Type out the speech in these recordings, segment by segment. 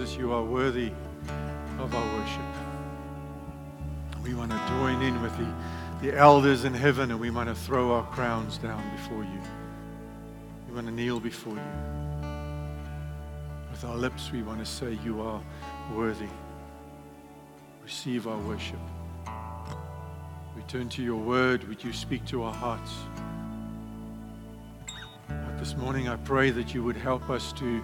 Jesus, you are worthy of our worship. We want to join in with the elders in heaven, and we want to throw our crowns down before you. We want to kneel before you. With our lips, we want to say, you are worthy. Receive our worship. We turn to your word. Would you speak to our hearts? But this morning, I pray that you would help us to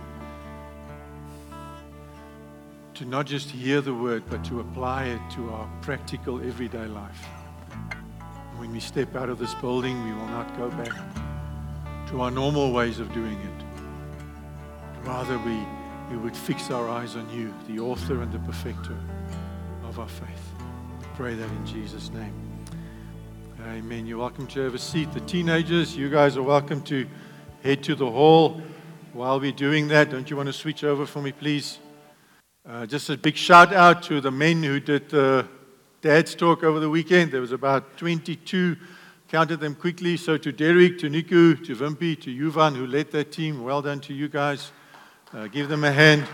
not just hear the word, but to apply it to our practical everyday life. When we step out of this building, we will not go back to our normal ways of doing it. Rather, we would fix our eyes on you, the author and the perfecter of our faith. I pray that in Jesus' name. Amen. You're welcome to have a seat. The teenagers, you guys are welcome to head to the hall. While we're doing that, don't you want to switch over for me, please? Just a big shout out to the men who did Dad's talk over the weekend. There was about 22, counted them quickly. So to Derek, to Niku, to Vimpy, to Yuvan who led that team, well done to you guys. Give them a hand.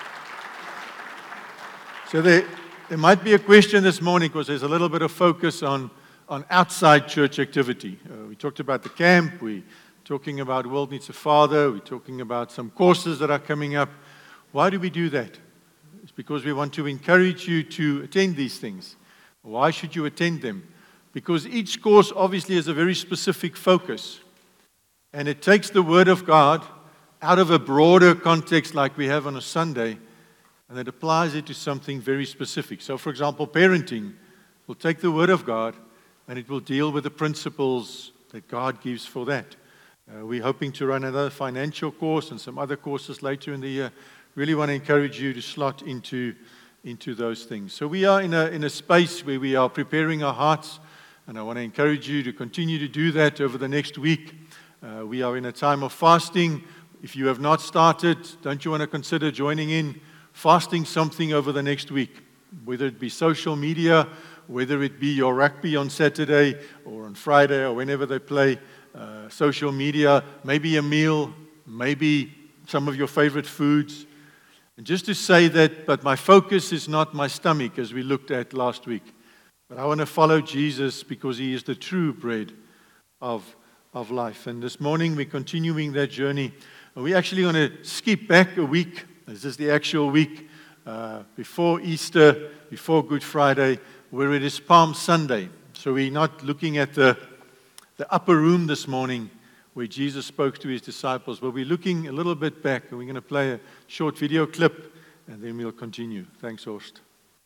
So there might be a question this morning because there's a little bit of focus on outside church activity. We talked about the camp. We're talking about World Needs a Father. We're talking about some courses that are coming up. Why do we do that? It's because we want to encourage you to attend these things. Why should you attend them? Because each course obviously has a very specific focus. And it takes the Word of God out of a broader context like we have on a Sunday, and it applies it to something very specific. So, for example, parenting will take the Word of God, and it will deal with the principles that God gives for that. We're hoping to run another financial course and some other courses later in the year. Really want to encourage you to slot into those things. So we are in a space where we are preparing our hearts, and I want to encourage you to continue to do that over the next week. We are in a time of fasting. If you have not started, don't you want to consider joining in fasting something over the next week, whether it be social media, whether it be your rugby on Saturday or on Friday or whenever they play, social media, maybe a meal, maybe some of your favorite foods. And just to say that, but my focus is not my stomach, as we looked at last week. But I want to follow Jesus because he is the true bread of life. And this morning we're continuing that journey. And we're actually going to skip back a week. This is the actual week before Easter, before Good Friday, where it is Palm Sunday. So we're not looking at the upper room this morning, where Jesus spoke to his disciples. But we're looking a little bit back, and we're going to play a short video clip, and then we'll continue. Thanks, Horst.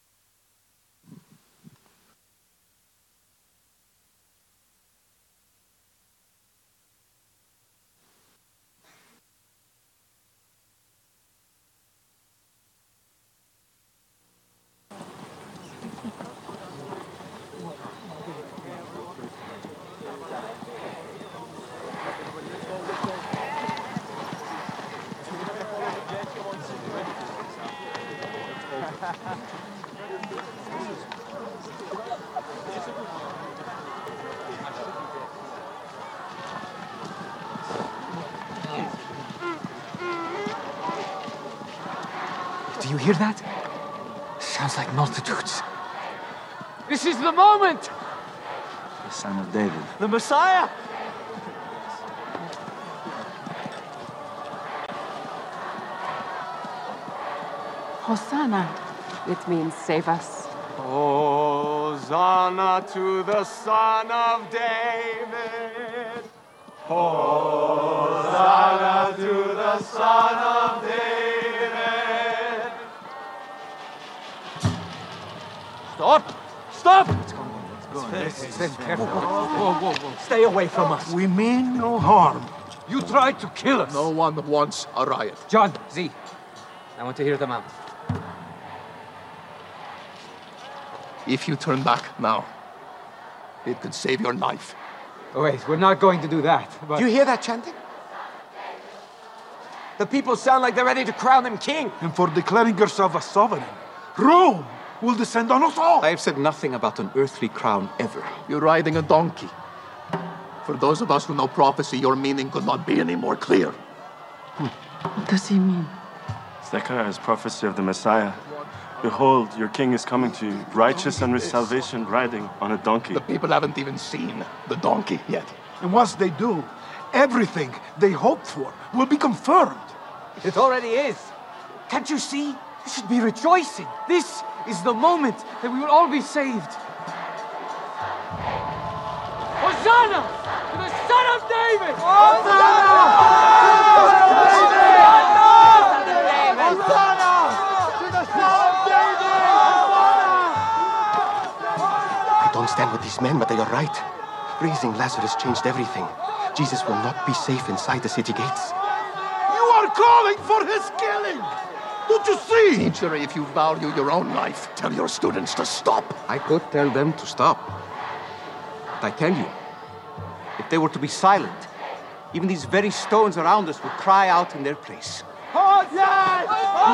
Do you hear that? Sounds like multitudes. This is the moment! The Son of David. The Messiah! Hosanna. It means save us. Hosanna to the Son of David. Hosanna to the Son of David. Stop! Stop! What's going on? Let's go. Careful. Whoa. Stay away from us. We mean no harm. You tried to kill us. No one wants a riot. John, Z. I want to hear them out. If you turn back now, it could save your life. Oh, wait, we're not going to do that. But Do you hear that chanting? The people sound like they're ready to crown him king. And for declaring yourself a sovereign, Rome will descend on us all. I have said nothing about an earthly crown ever. You're riding a donkey. For those of us who know prophecy, your meaning could not be any more clear. What does he mean? Zechariah's prophecy of the Messiah. Behold, your king is coming to you, righteous and with salvation, riding on a donkey. The people haven't even seen the donkey yet. And once they do, everything they hoped for will be confirmed. It already is. Can't you see? You should be rejoicing. This is the moment that we will all be saved. Hosanna to the Son of David! I don't stand with these men, but they are right. Raising Lazarus changed everything. Jesus will not be safe inside the city gates. You are calling for his killing! Don't you see? Teacher, if you value your own life, tell your students to stop. I could tell them to stop. But I tell you, if they were to be silent, even these very stones around us would cry out in their place. Hosanna!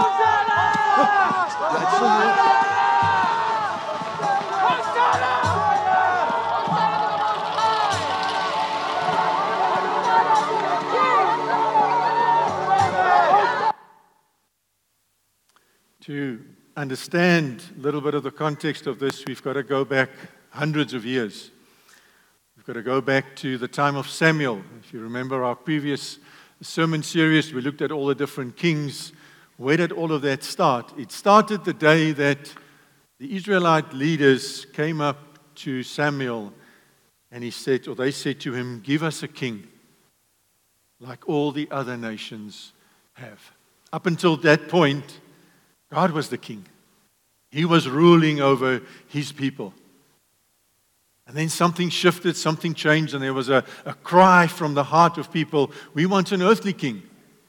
To understand a little bit of the context of this, we've got to go back hundreds of years. We've got to go back to the time of Samuel. If you remember our previous sermon series, we looked at all the different kings. Where did all of that start? It started the day that the Israelite leaders came up to Samuel and they said to him, "Give us a king like all the other nations have." Up until that point, God was the king. He was ruling over his people. And then something shifted, something changed, and there was a cry from the heart of people, "We want an earthly king."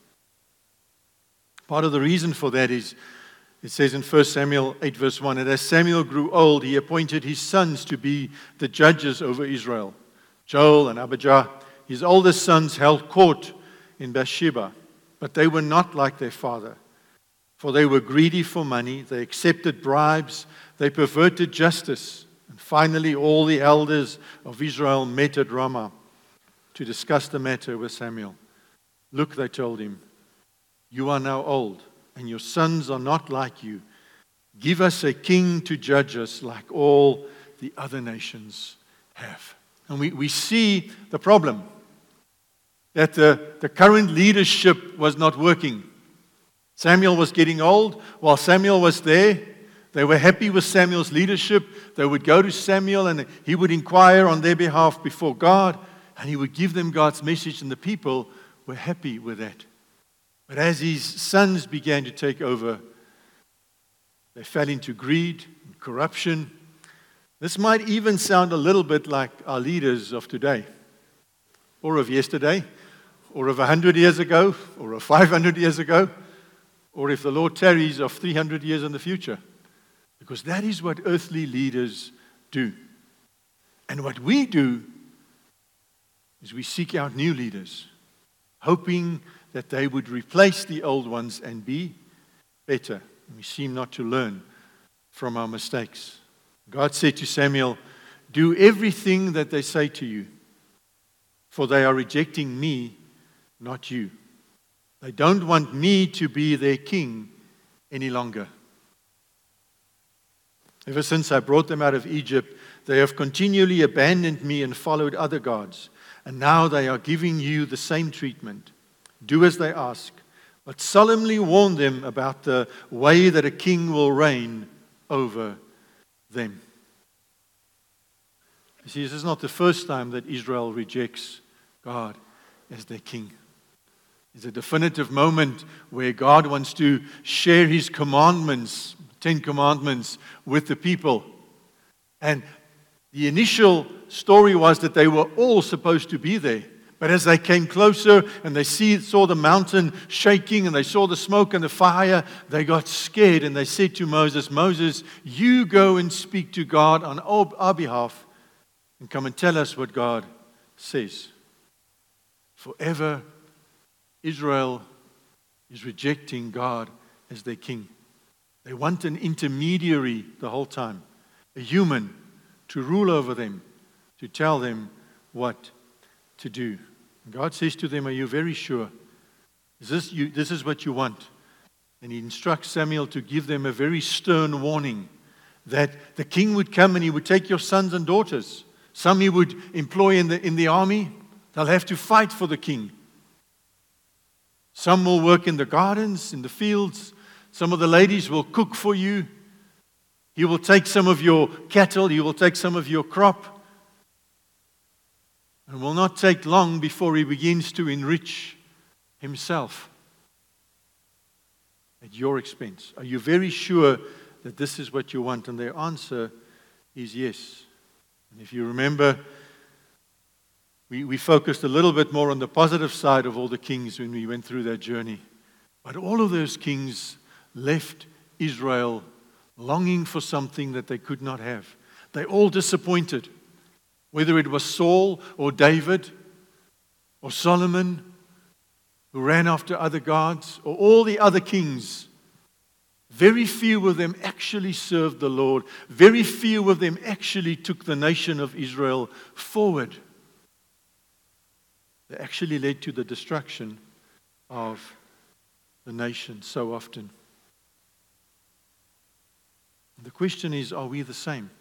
Part of the reason for that is, it says in 1 Samuel 8 verse 1, "And as Samuel grew old, he appointed his sons to be the judges over Israel. Joel and Abijah, his oldest sons, held court in Bathsheba, but they were not like their father. For they were greedy for money, they accepted bribes, they perverted justice. And finally, all the elders of Israel met at Ramah to discuss the matter with Samuel. "Look," they told him, "you are now old, and your sons are not like you. Give us a king to judge us like all the other nations have." And we see the problem, that the current leadership was not working. Samuel was getting old. While Samuel was there, they were happy with Samuel's leadership. They would go to Samuel and he would inquire on their behalf before God, and he would give them God's message, and the people were happy with that. But as his sons began to take over, they fell into greed and corruption. This might even sound a little bit like our leaders of today, or of yesterday, or of 100 years ago, or of 500 years ago, or if the Lord tarries, of 300 years in the future. Because that is what earthly leaders do. And what we do is we seek out new leaders, hoping that they would replace the old ones and be better. We seem not to learn from our mistakes. God said to Samuel, "Do everything that they say to you, for they are rejecting me, not you. They don't want me to be their king any longer. Ever since I brought them out of Egypt, they have continually abandoned me and followed other gods. And now they are giving you the same treatment. Do as they ask, but solemnly warn them about the way that a king will reign over them." You see, this is not the first time that Israel rejects God as their king. It's a definitive moment where God wants to share his commandments, 10 commandments, with the people. And the initial story was that they were all supposed to be there. But as they came closer and they saw the mountain shaking and they saw the smoke and the fire, they got scared and they said to Moses, "Moses, you go and speak to God on our behalf and come and tell us what God says." Forever, Israel is rejecting God as their king. They want an intermediary the whole time, a human to rule over them, to tell them what to do. And God says to them, "Are you very sure? This is what you want? And he instructs Samuel to give them a very stern warning that the king would come and he would take your sons and daughters. Some he would employ in the army. They'll have to fight for the king. Some will work in the gardens, in the fields. Some of the ladies will cook for you. He will take some of your cattle. He will take some of your crop. And it will not take long before he begins to enrich himself at your expense. Are you very sure that this is what you want? And their answer is yes. And if you remember, we focused a little bit more on the positive side of all the kings when we went through that journey. But all of those kings left Israel longing for something that they could not have. They all disappointed. Whether it was Saul or David or Solomon, who ran after other gods, or all the other kings, very few of them actually served the Lord. Very few of them actually took the nation of Israel forward. They actually led to the destruction of the nation so often. The question is, are we the same?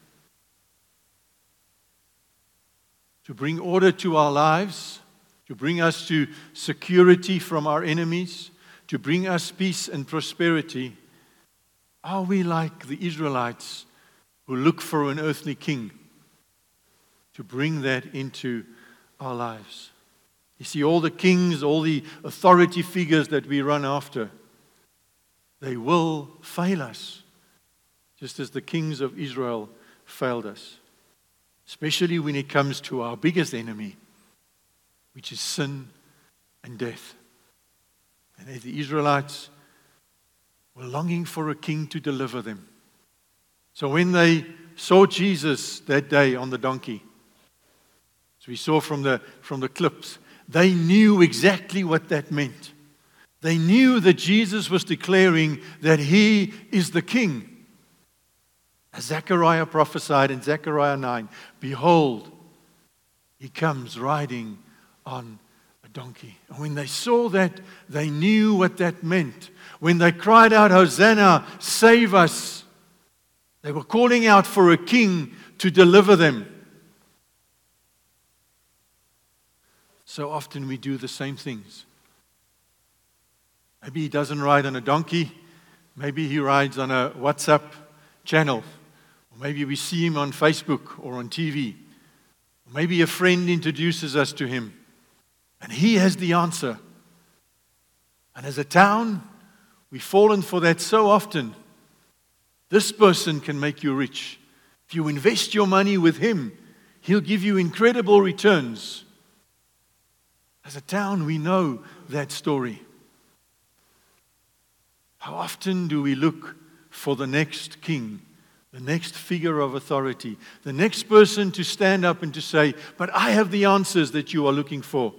To bring order to our lives, to bring us to security from our enemies, to bring us peace and prosperity, are we like the Israelites who look for an earthly king to bring that into our lives? You see, all the kings, all the authority figures that we run after, they will fail us, just as the kings of Israel failed us, especially when it comes to our biggest enemy, which is sin and death. And the Israelites were longing for a king to deliver them. So when they saw Jesus that day on the donkey, as we saw from the clips, they knew exactly what that meant. They knew that Jesus was declaring that he is the king. As Zechariah prophesied in Zechariah 9, behold, he comes riding on a donkey. And when they saw that, they knew what that meant. When they cried out, Hosanna, save us, they were calling out for a king to deliver them. So often we do the same things. Maybe he doesn't ride on a donkey. Maybe he rides on a WhatsApp channel. Or maybe we see him on Facebook or on TV. Or maybe a friend introduces us to him. And he has the answer. And as a town, we've fallen for that so often. This person can make you rich. If you invest your money with him, he'll give you incredible returns. As a town, we know that story. How often do we look for the next king, the next figure of authority, the next person to stand up and to say, but I have the answers that you are looking for.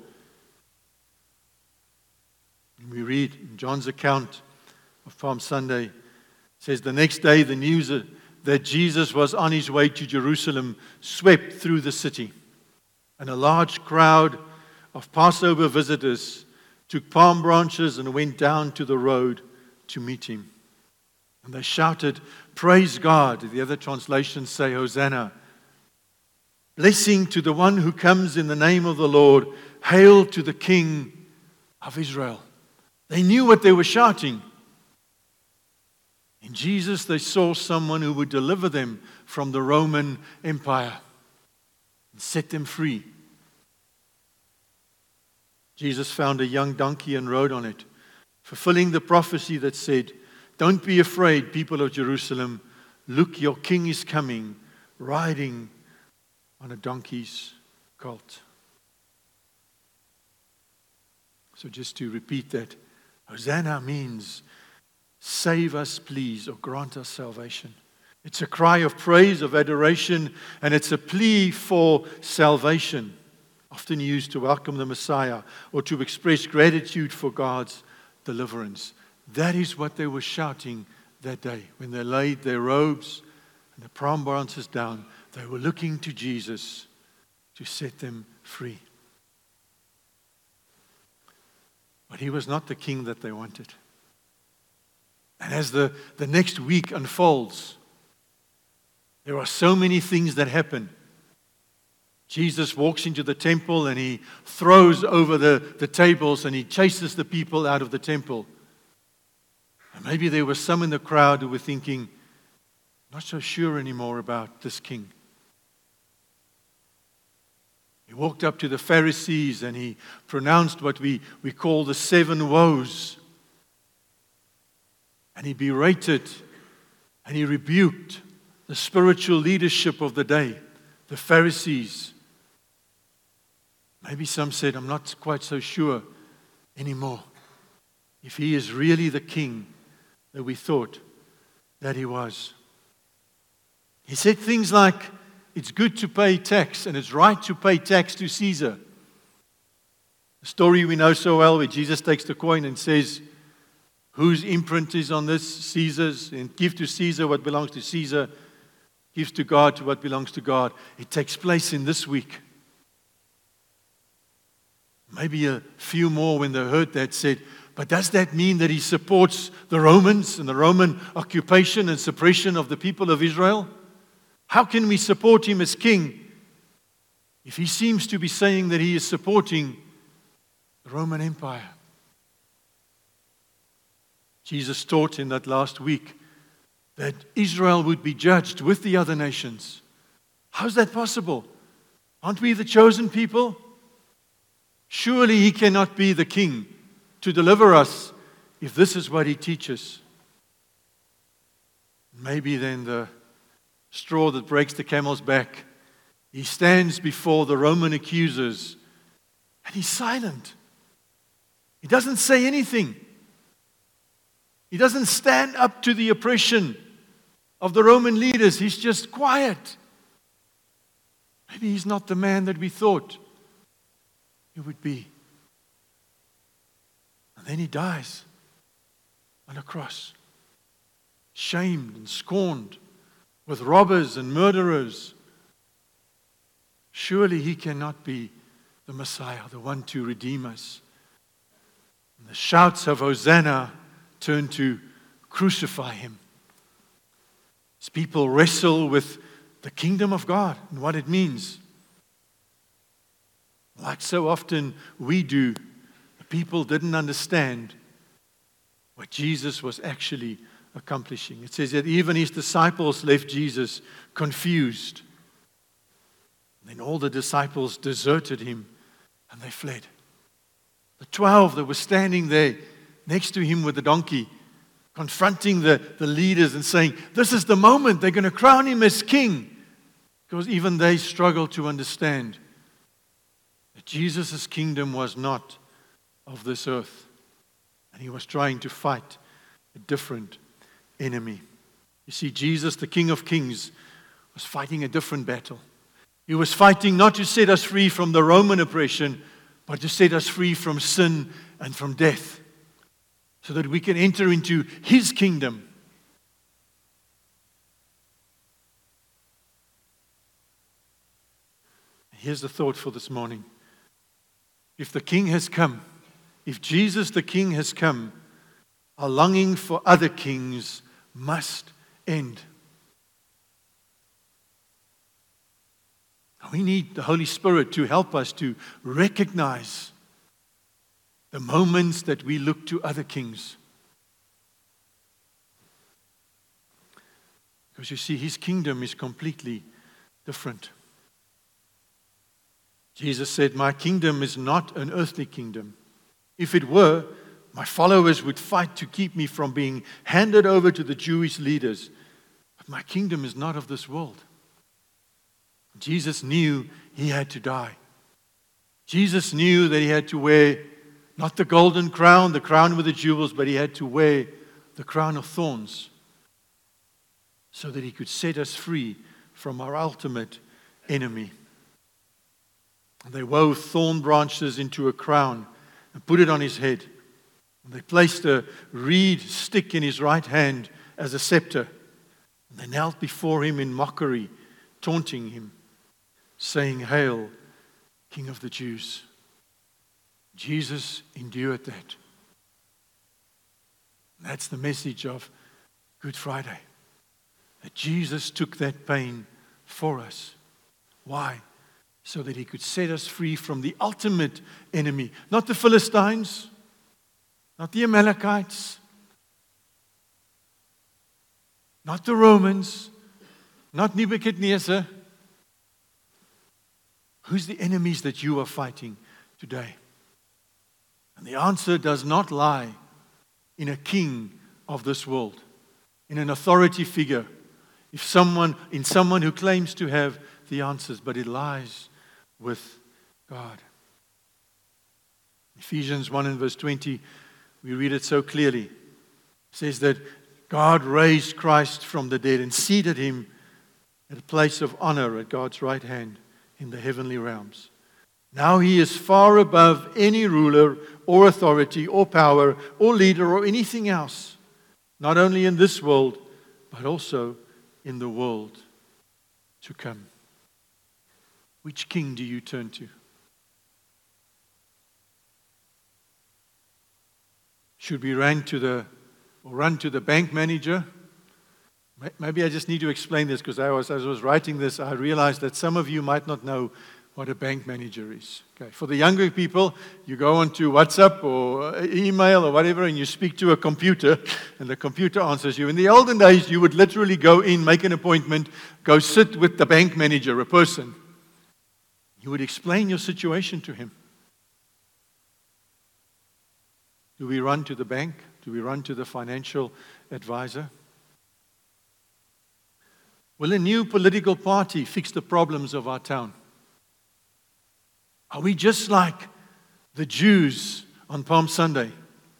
And we read in John's account of Palm Sunday, it says, the next day the news that Jesus was on his way to Jerusalem swept through the city. And a large crowd of Passover visitors took palm branches and went down to the road to meet him. And they shouted, praise God. The other translations say, Hosanna. Blessing to the one who comes in the name of the Lord. Hail to the King of Israel. They knew what they were shouting. In Jesus, they saw someone who would deliver them from the Roman Empire and set them free. Jesus found a young donkey and rode on it, fulfilling the prophecy that said, don't be afraid, people of Jerusalem. Look, your king is coming, riding on a donkey's colt. So just to repeat that, Hosanna means save us, please, or grant us salvation. It's a cry of praise, of adoration, and it's a plea for salvation, often used to welcome the Messiah or to express gratitude for God's deliverance. That is what they were shouting that day. When they laid their robes and the palm branches down, they were looking to Jesus to set them free. But he was not the king that they wanted. And as the next week unfolds, there are so many things that happen. Jesus walks into the temple and he throws over the tables and he chases the people out of the temple. And maybe there were some in the crowd who were thinking, not so sure anymore about this king. He walked up to the Pharisees and he pronounced what we call the 7 woes. And he berated and he rebuked the spiritual leadership of the day, the Pharisees. Maybe some said, I'm not quite so sure anymore if he is really the king that we thought that he was. He said things like, it's good to pay tax and it's right to pay tax to Caesar. The story we know so well where Jesus takes the coin and says, whose imprint is on this? Caesar's. And give to Caesar what belongs to Caesar. Gives to God what belongs to God. It takes place in this week. Maybe a few more when they heard that said, but does that mean that he supports the Romans and the Roman occupation and suppression of the people of Israel? How can we support him as king if he seems to be saying that he is supporting the Roman Empire? Jesus taught in that last week that Israel would be judged with the other nations. How's that possible? Aren't we the chosen people? Surely he cannot be the king to deliver us if this is what he teaches. Maybe then the straw that breaks the camel's back, he stands before the Roman accusers and he's silent. He doesn't say anything. He doesn't stand up to the oppression of the Roman leaders. He's just quiet. Maybe he's not the man that we thought he would be. And then he dies on a cross, shamed and scorned, with robbers and murderers. Surely he cannot be the Messiah, the one to redeem us. And the shouts of Hosanna turn to crucify him. As people wrestle with the kingdom of God and what it means. Like so often we do, the people didn't understand what Jesus was actually accomplishing. It says that even his disciples left Jesus confused. And then all the disciples deserted him and they fled. The 12 that were standing there next to him with the donkey, confronting the leaders and saying, this is the moment they're going to crown him as king. Because even they struggled to understand that Jesus' kingdom was not of this earth. And he was trying to fight a different enemy. You see, Jesus, the King of Kings, was fighting a different battle. He was fighting not to set us free from the Roman oppression, but to set us free from sin and from death, so that we can enter into his kingdom. Here's the thought for this morning. If the King has come, if Jesus the King has come, our longing for other kings must end. We need the Holy Spirit to help us to recognize the moments that we look to other kings. Because you see, his kingdom is completely different. Jesus said, my kingdom is not an earthly kingdom. If it were, my followers would fight to keep me from being handed over to the Jewish leaders. But my kingdom is not of this world. Jesus knew he had to die. Jesus knew that he had to wear not the golden crown, the crown with the jewels, but he had to wear the crown of thorns so that he could set us free from our ultimate enemy. And they wove thorn branches into a crown and put it on his head. And they placed a reed stick in his right hand as a scepter. And they knelt before him in mockery, taunting him, saying, Hail, King of the Jews. Jesus endured that. And That's the message of Good Friday. That Jesus took that pain for us. Why? So that he could set us free from the ultimate enemy. Not the Philistines, not the Amalekites, not the Romans, not Nebuchadnezzar. Who's the enemies that you are fighting today? And the answer does not lie in a king of this world, in an authority figure, in someone who claims to have the answers, but it lies with God. Ephesians 1 and verse 20, we read it so clearly. It says that God raised Christ from the dead and seated him at a place of honor at God's right hand in the heavenly realms. Now he is far above any ruler or authority or power or leader or anything else, not only in this world, but also in the world to come. Which king do you turn to? Should we run to the bank manager? Maybe I just need to explain this, because as I was writing this, I realized that some of you might not know what a bank manager is. Okay. For the younger people, you go onto WhatsApp or email or whatever, and you speak to a computer, and the computer answers you. In the olden days, you would literally go in, make an appointment, go sit with the bank manager, a person. You would explain your situation to him. Do we run to the bank? Do we run to the financial advisor? Will a new political party fix the problems of our town? Are we just like the Jews on Palm Sunday,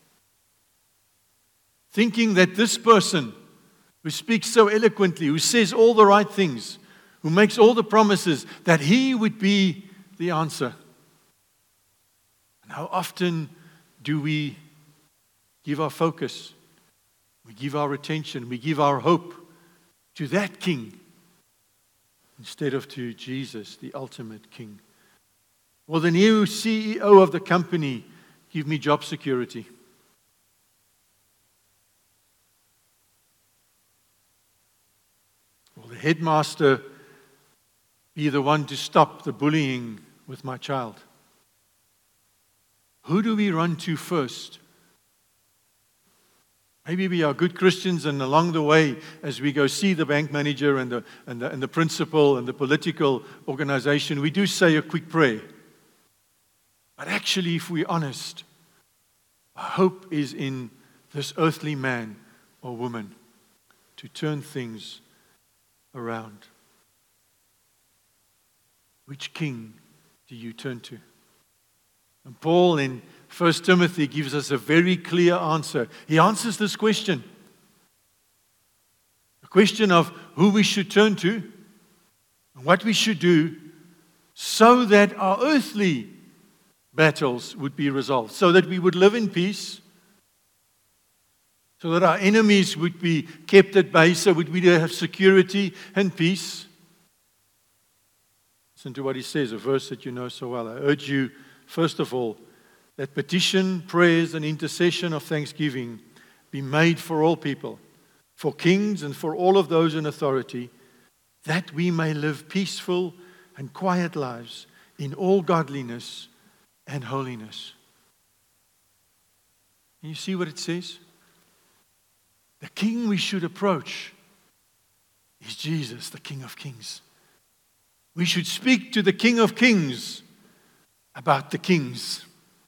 thinking that this person who speaks so eloquently, who says all the right things, who makes all the promises, that he would be the answer? And how often do we give our focus, we give our attention, we give our hope to that king instead of to Jesus, the ultimate king? Will the new CEO of the company give me job security? Will the headmaster be the one to stop the bullying with my child? Who do we run to first? Maybe we are good Christians, and along the way, as we go see the bank manager and the principal and the political organization, we do say a quick prayer. But actually, if we're honest, our hope is in this earthly man or woman to turn things around. Which king do you turn to? And Paul in 1 Timothy gives us a very clear answer. He answers this question. The question of who we should turn to and what we should do so that our earthly battles would be resolved, so that we would live in peace, so that our enemies would be kept at bay, so that we would have security and peace. Listen to what he says, a verse that you know so well. I urge you, first of all, that petition, prayers, and intercession of thanksgiving be made for all people, for kings and for all of those in authority, that we may live peaceful and quiet lives in all godliness and holiness. And you see what it says? The king we should approach is Jesus, the King of Kings. We should speak to the King of Kings about the kings.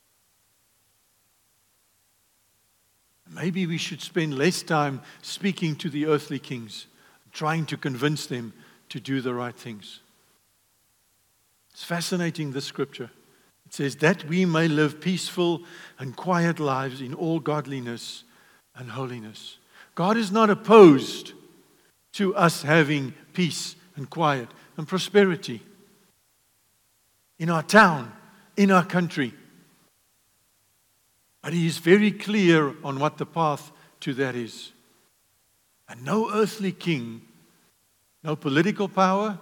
Maybe we should spend less time speaking to the earthly kings, trying to convince them to do the right things. It's fascinating, this scripture. It says that we may live peaceful and quiet lives in all godliness and holiness. God is not opposed to us having peace and quiet and prosperity in our town, in our country. But He is very clear on what the path to that is. And no earthly king, no political power,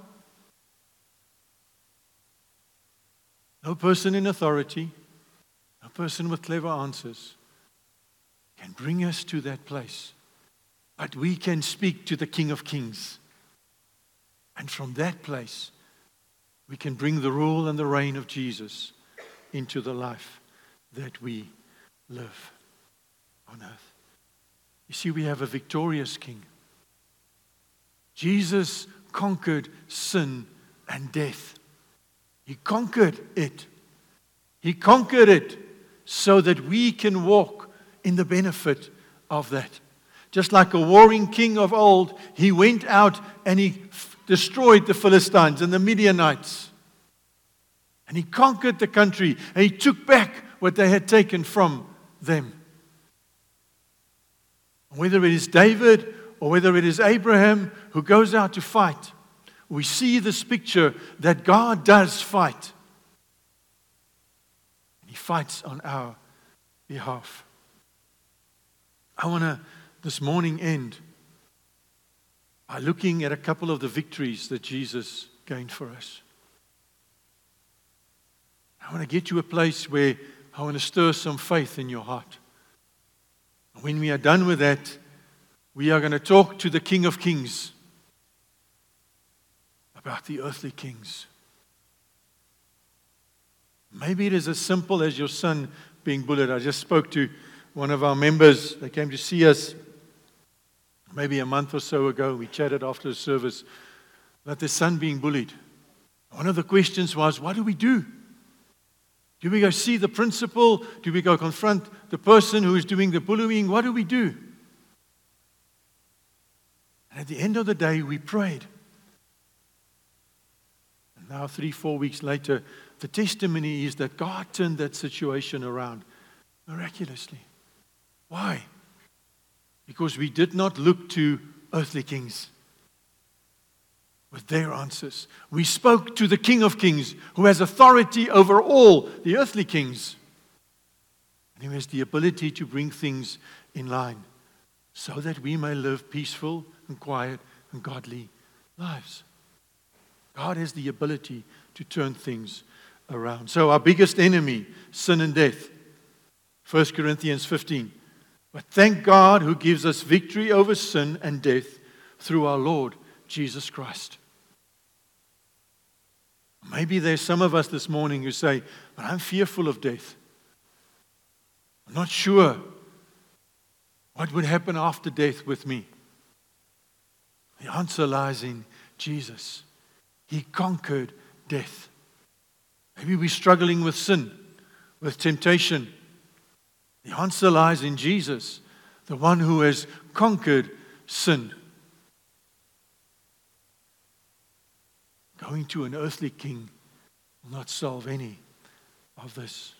no person in authority, no person with clever answers can bring us to that place. But we can speak to the King of Kings. And from that place, we can bring the rule and the reign of Jesus into the life that we live on earth. You see, we have a victorious King. Jesus conquered sin and death. He conquered it. He conquered it so that we can walk in the benefit of that. Just like a warring king of old, he went out and he destroyed the Philistines and the Midianites. And he conquered the country and he took back what they had taken from them. Whether it is David or whether it is Abraham who goes out to fight, we see this picture that God does fight. He fights on our behalf. I want to this morning end by looking at a couple of the victories that Jesus gained for us. I want to get to a place where I want to stir some faith in your heart. When we are done with that, we are going to talk to the King of Kings about the earthly kings. Maybe it is as simple as your son being bullied. I just spoke to one of our members. They came to see us maybe a month or so ago. We chatted after the service about their son being bullied. One of the questions was, what do we do? Do we go see the principal? Do we go confront the person who is doing the bullying? What do we do? And at the end of the day, we prayed. And now, 3-4 weeks later, the testimony is that God turned that situation around miraculously. Why? Because we did not look to earthly kings with their answers. We spoke to the King of Kings, who has authority over all the earthly kings. And who has the ability to bring things in line so that we may live peaceful and quiet and godly lives. God has the ability to turn things around. So our biggest enemy, sin and death. 1 Corinthians 15. But thank God who gives us victory over sin and death through our Lord Jesus Christ. Maybe there's some of us this morning who say, but I'm fearful of death. I'm not sure what would happen after death with me. The answer lies in Jesus. He conquered death. Maybe we're struggling with sin, with temptation. The answer lies in Jesus, the one who has conquered sin. Going to an earthly king will not solve any of this.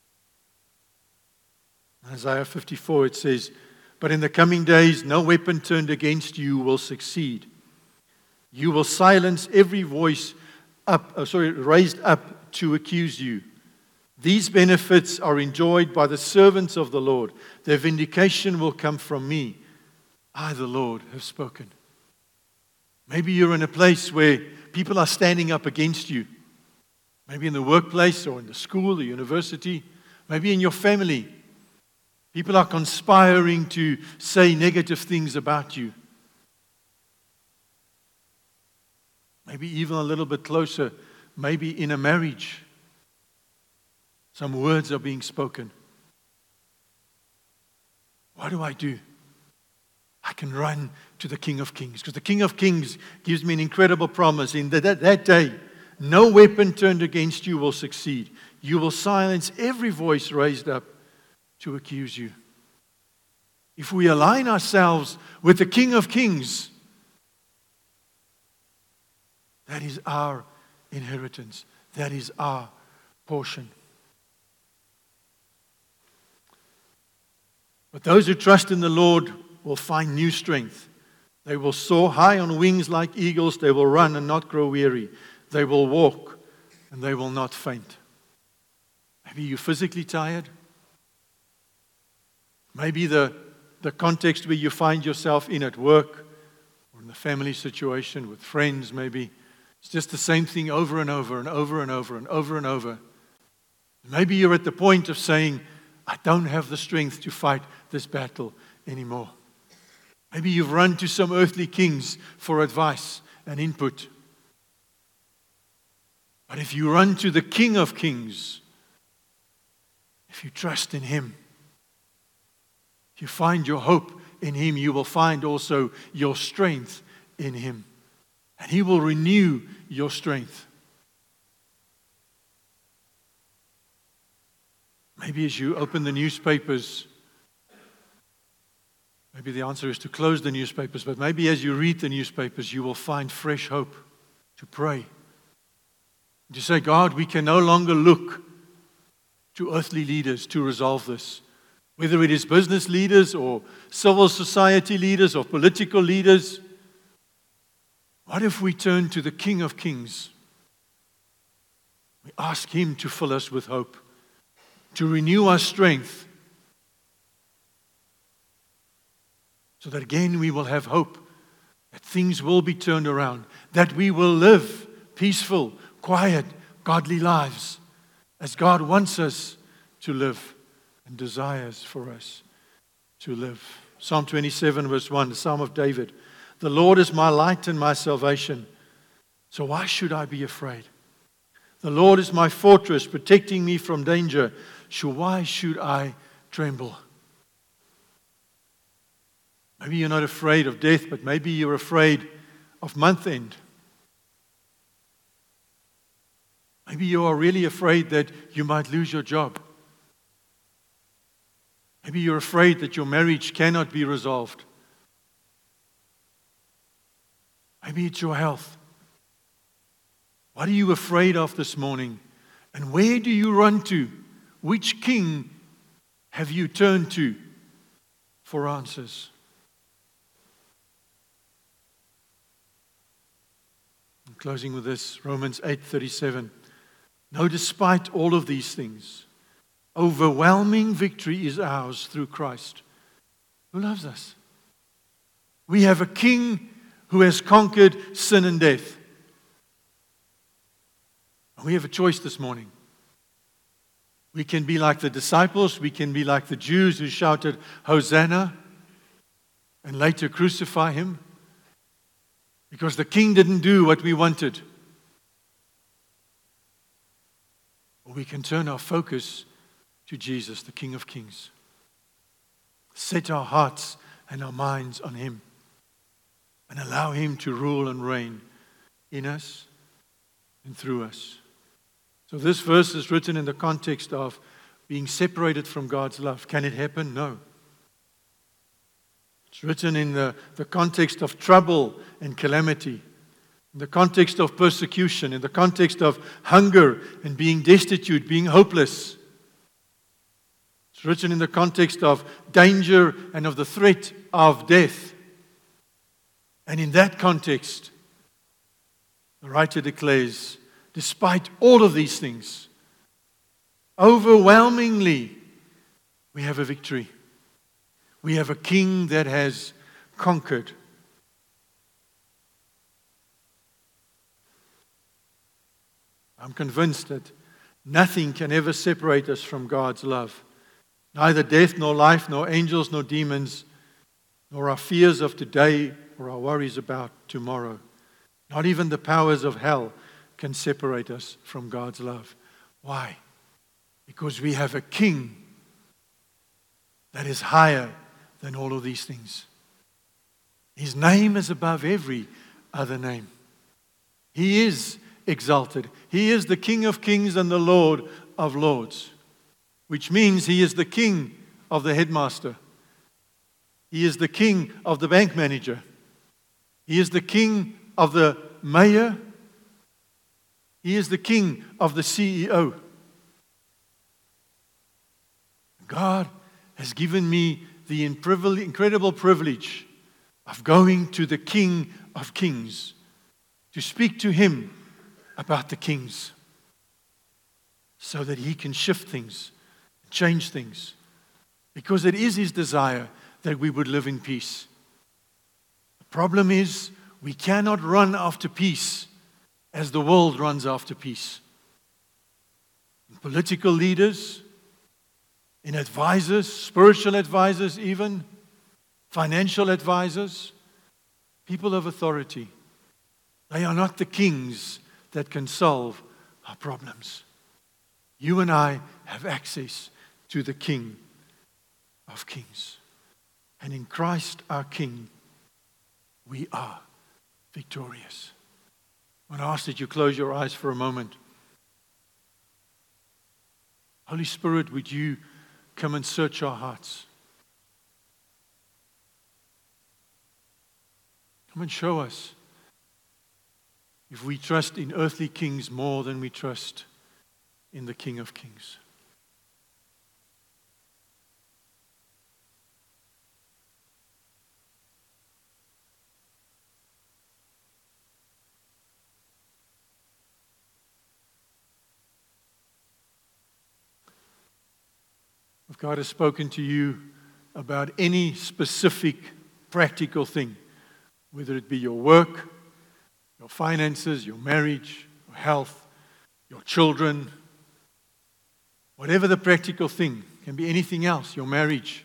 In Isaiah 54 it says, but in the coming days no weapon turned against you will succeed. You will silence every voice raised up to accuse you. These benefits are enjoyed by the servants of the Lord. Their vindication will come from me. I, the Lord, have spoken. Maybe you're in a place where people are standing up against you. Maybe in the workplace or in the school, the university. Maybe in your family. People are conspiring to say negative things about you. Maybe even a little bit closer, maybe in a marriage. Some words are being spoken. What do I do? I can run to the King of Kings, because the King of Kings gives me an incredible promise. In that day, no weapon turned against you will succeed. You will silence every voice raised up to accuse you. If we align ourselves with the King of Kings, that is our inheritance. That is our portion. But those who trust in the Lord will find new strength. They will soar high on wings like eagles. They will run and not grow weary. They will walk and they will not faint. Maybe you're physically tired. Maybe the context where you find yourself in at work or in the family situation with friends, maybe it's just the same thing over and over and over and over and over and over. Maybe you're at the point of saying, I don't have the strength to fight this battle anymore. Maybe you've run to some earthly kings for advice and input. But if you run to the King of Kings, if you trust in Him, if you find your hope in Him, you will find also your strength in Him. And He will renew your strength. Maybe as you open the newspapers, maybe the answer is to close the newspapers, but maybe as you read the newspapers, you will find fresh hope to pray. To say, God, we can no longer look to earthly leaders to resolve this. Whether it is business leaders or civil society leaders or political leaders. What if we turn to the King of Kings? We ask Him to fill us with hope, to renew our strength, so that again we will have hope, that things will be turned around, that we will live peaceful, quiet, godly lives as God wants us to live and desires for us to live. Psalm 27 verse 1, the Psalm of David. The Lord is my light and my salvation, so why should I be afraid? The Lord is my fortress, protecting me from danger, so why should I tremble? Maybe you're not afraid of death, but maybe you're afraid of month end. Maybe you are really afraid that you might lose your job. Maybe you're afraid that your marriage cannot be resolved. Maybe it's your health. What are you afraid of this morning? And where do you run to? Which king have you turned to for answers? I'm closing with this, Romans 8:37. No, despite all of these things, overwhelming victory is ours through Christ, who loves us. We have a king who has conquered sin and death. We have a choice this morning. We can be like the disciples. We can be like the Jews who shouted, Hosanna, and later crucify Him. Because the king didn't do what we wanted. Or we can turn our focus to Jesus, the King of Kings. Set our hearts and our minds on Him. And allow Him to rule and reign in us and through us. So this verse is written in the context of being separated from God's love. Can it happen? No. It's written in the context of trouble and calamity, in the context of persecution, in the context of hunger and being destitute, being hopeless. It's written in the context of danger and of the threat of death. And in that context, the writer declares, despite all of these things, overwhelmingly, we have a victory. We have a king that has conquered. I'm convinced that nothing can ever separate us from God's love. Neither death, nor life, nor angels, nor demons, nor our fears of today, or our worries about tomorrow. Not even the powers of hell can separate us from God's love. Why? Because we have a king that is higher than all of these things. His name is above every other name. He is exalted. He is the King of Kings and the Lord of Lords, which means He is the king of the headmaster. He is the king of the bank manager. He is the king of the mayor. He is the king of the CEO. God has given me the incredible privilege of going to the King of Kings to speak to Him about the kings so that He can shift things, change things, because it is His desire that we would live in peace. The problem is we cannot run after peace as the world runs after peace. And political leaders in advisors, spiritual advisors even, financial advisors, people of authority. They are not the kings that can solve our problems. You and I have access to the King of Kings. And in Christ our King, we are victorious. I want to ask that you close your eyes for a moment. Holy Spirit, would you come and search our hearts? Come and show us if we trust in earthly kings more than we trust in the King of Kings. If God has spoken to you about any specific practical thing, whether it be your work, your finances, your marriage, your health, your children, whatever the practical thing, can be anything else, your marriage.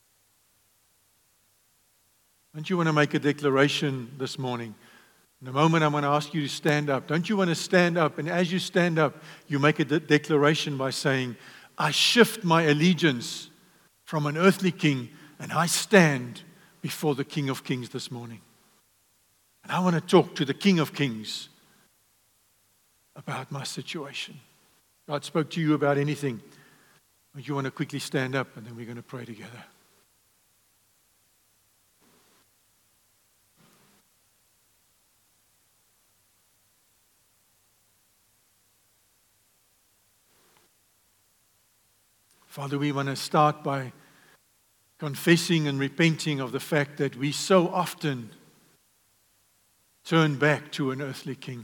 Don't you want to make a declaration this morning? In a moment, I'm going to ask you to stand up. Don't you want to stand up? And as you stand up, you make a declaration by saying, I shift my allegiance from an earthly king and I stand before the King of Kings this morning. And I want to talk to the King of Kings about my situation. God spoke to you about anything. Would you want to quickly stand up and then we're going to pray together. Father, we want to start by confessing and repenting of the fact that we so often turn back to an earthly king.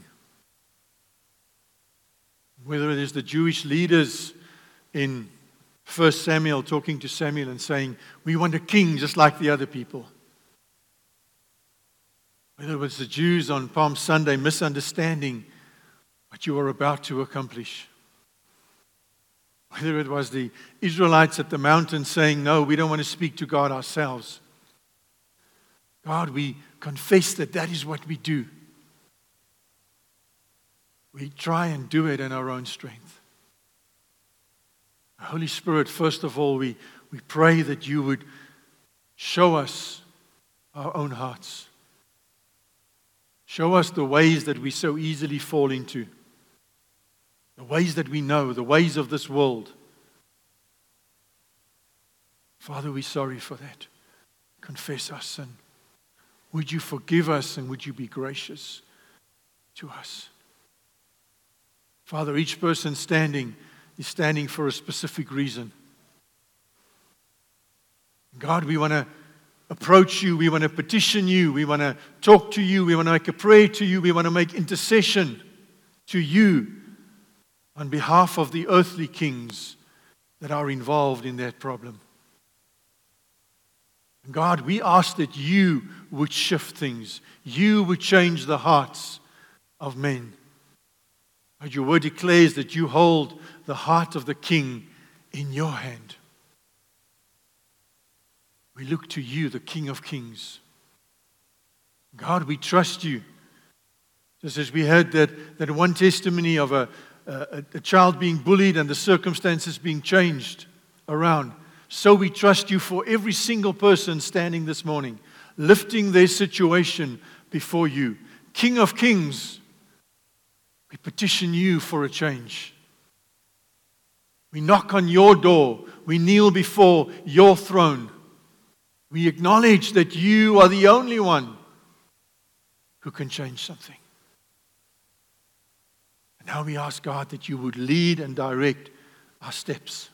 Whether it is the Jewish leaders in 1 Samuel talking to Samuel and saying, we want a king just like the other people. Whether it was the Jews on Palm Sunday misunderstanding what you were about to accomplish. Whether it was the Israelites at the mountain saying, no, we don't want to speak to God ourselves. God, we confess that that is what we do. We try and do it in our own strength. Holy Spirit, first of all, we pray that you would show us our own hearts. Show us the ways that we so easily fall into. The ways that we know, the ways of this world. Father, we're sorry for that. Confess our sin. Would you forgive us and would you be gracious to us? Father, each person standing is standing for a specific reason. God, we want to approach you. We want to petition you. We want to talk to you. We want to make a prayer to you. We want to make intercession to you on behalf of the earthly kings that are involved in that problem. God, we ask that you would shift things. You would change the hearts of men. But your word declares that you hold the heart of the king in your hand. We look to you, the King of Kings. God, we trust you. Just as we heard that one testimony of a child being bullied and the circumstances being changed around. So we trust you for every single person standing this morning, lifting their situation before you. King of Kings, we petition you for a change. We knock on your door. We kneel before your throne. We acknowledge that you are the only one who can change something. Now we ask God that you would lead and direct our steps.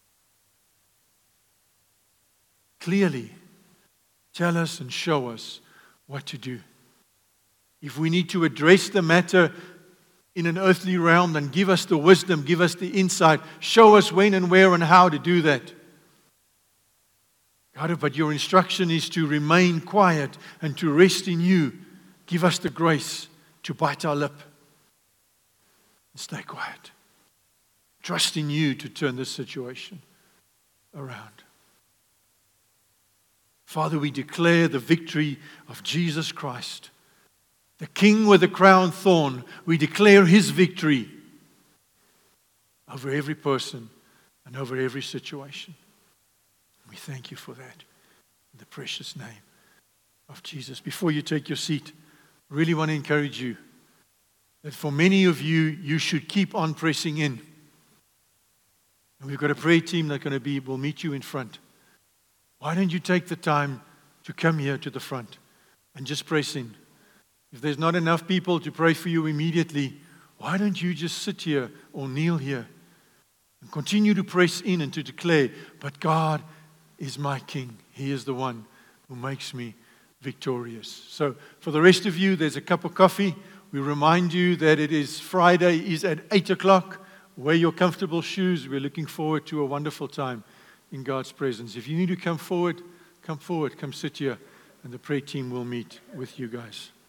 Clearly, tell us and show us what to do. If we need to address the matter in an earthly realm, then give us the wisdom, give us the insight, show us when and where and how to do that. God, but your instruction is to remain quiet and to rest in you. Give us the grace to bite our lip. Stay quiet. Trust in you to turn this situation around. Father, we declare the victory of Jesus Christ, the King with the crown thorn. We declare His victory over every person and over every situation. We thank you for that in the precious name of Jesus. Before you take your seat, I really want to encourage you that for many of you, you should keep on pressing in. And we've got a prayer team that will meet you in front. Why don't you take the time to come here to the front and just press in? If there's not enough people to pray for you immediately, why don't you just sit here or kneel here and continue to press in and to declare, but God is my King. He is the one who makes me victorious. So for the rest of you, there's a cup of coffee. We remind you that it is Friday is at 8 o'clock. Wear your comfortable shoes. We're looking forward to a wonderful time in God's presence. If you need to come forward, come sit here, and the prayer team will meet with you guys.